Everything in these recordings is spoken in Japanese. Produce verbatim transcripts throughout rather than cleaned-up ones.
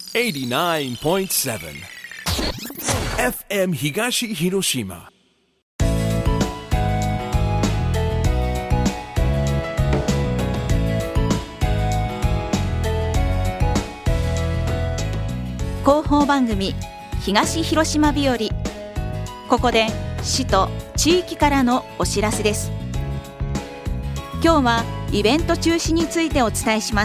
はちじゅうきゅうてんなな エフエム 東広島。 広報番組東広島日和。ここで市と地域からのお知らせです。今日はイベント中止についてお伝えします。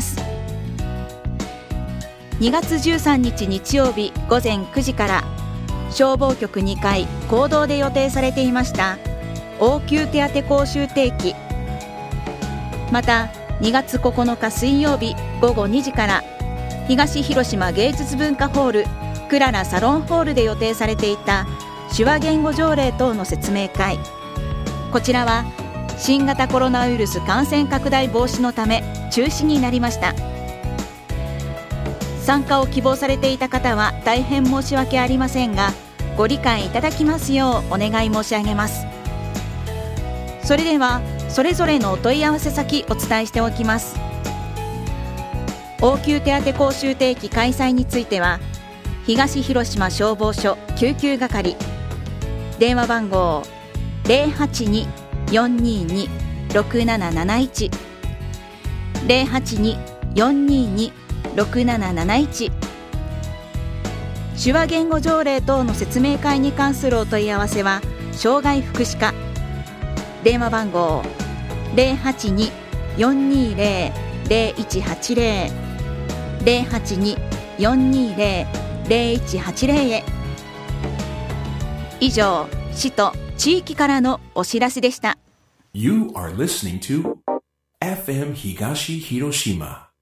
にがつじゅうさんにち日曜日ごぜんくじから消防局にかい講堂で予定されていました応急手当講習定期、またにがつここのか水曜日ごごにじから東広島芸術文化ホールクララサロンホールで予定されていた手話言語条例等の説明会、こちらは新型コロナウイルス感染拡大防止のため中止になりました。参加を希望されていた方は大変申し訳ありませんが、ご理解いただきますようお願い申し上げます。それではそれぞれのお問い合わせ先お伝えしておきます。応急手当講習定期開催については東広島消防署救急係、電話番号 ゼロはちに よんにーに ろくなななないち ゼロはちに よんにーに ろくなななないち、手話言語条例等の説明会に関するお問い合わせは障害福祉課、電話番号 ゼロはちに よんにーぜろ ゼロいちはちぜろ ゼロはちに よんにーぜろ ゼロいちはちぜろ へ。以上、市と地域からのお知らせでした。 You are listening to エフエム 東広島。